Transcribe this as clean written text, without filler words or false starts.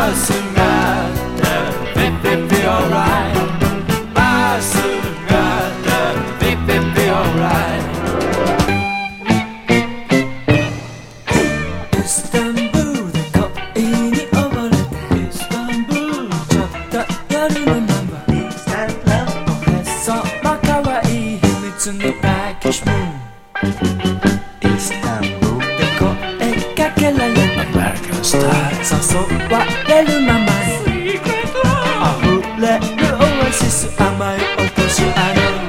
スがピッピッピ alright バスがピッピッピ alright イスタンブールで恋に溺れてイスタンブールちょっと夜のナンバーイスタンブールおへそのかわいい秘密のタキシムーンイスタンブールで声かけられて誘われるままに溢れるオアシス甘い